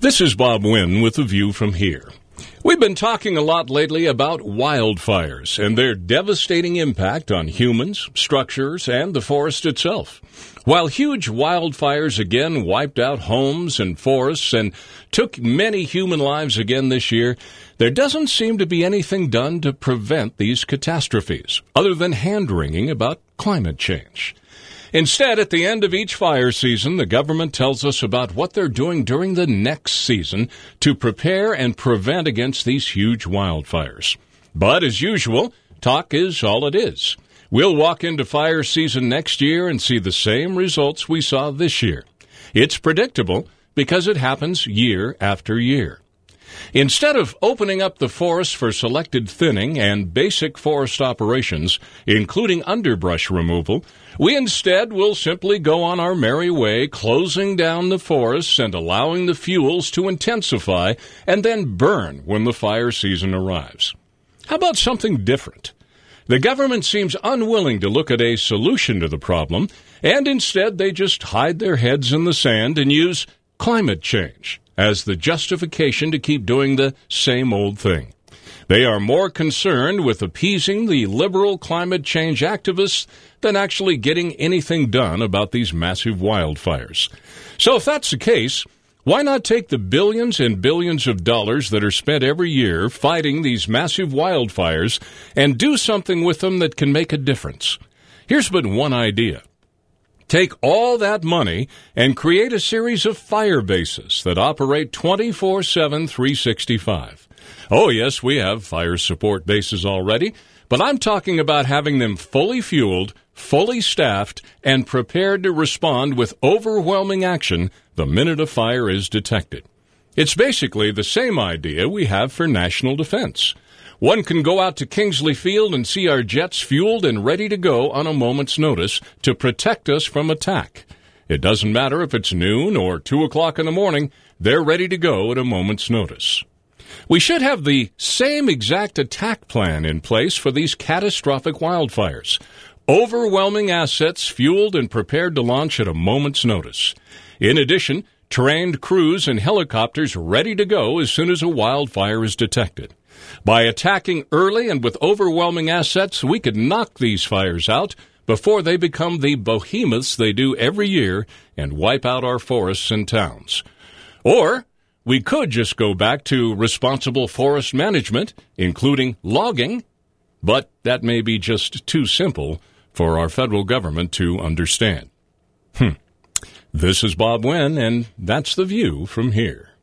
This is Bob Wynn with The View from Here. We've been talking a lot lately about wildfires and their devastating impact on humans, structures, and the forest itself. While huge wildfires again wiped out homes and forests and took many human lives again this year, there doesn't seem to be anything done to prevent these catastrophes, other than hand-wringing about climate change. Instead, at the end of each fire season, the government tells us about what they're doing during the next season to prepare and prevent against these huge wildfires. But as usual, talk is all it is. We'll walk into fire season next year and see the same results we saw this year. It's predictable because it happens year after year. Instead of opening up the forest for selected thinning and basic forest operations, including underbrush removal, we instead will simply go on our merry way, closing down the forests and allowing the fuels to intensify and then burn when the fire season arrives. How about something different? The government seems unwilling to look at a solution to the problem, and instead they just hide their heads in the sand and use climate change as the justification to keep doing the same old thing. They are more concerned with appeasing the liberal climate change activists than actually getting anything done about these massive wildfires. So if that's the case, why not take the billions and billions of dollars that are spent every year fighting these massive wildfires and do something with them that can make a difference? Here's but one idea. Take all that money and create a series of fire bases that operate 24/7, 365. Oh, yes, we have fire support bases already, but I'm talking about having them fully fueled, fully staffed, and prepared to respond with overwhelming action the minute a fire is detected. It's basically the same idea we have for national defense. One can go out to Kingsley Field and see our jets fueled and ready to go on a moment's notice to protect us from attack. It doesn't matter if it's noon or 2 o'clock in the morning, they're ready to go at a moment's notice. We should have the same exact attack plan in place for these catastrophic wildfires. Overwhelming assets fueled and prepared to launch at a moment's notice. In addition, trained crews and helicopters ready to go as soon as a wildfire is detected. By attacking early and with overwhelming assets, we could knock these fires out before they become the behemoths they do every year and wipe out our forests and towns. Or we could just go back to responsible forest management, including logging, but that may be just too simple for our federal government to understand. This is Bob Wynn, and that's The View from Here.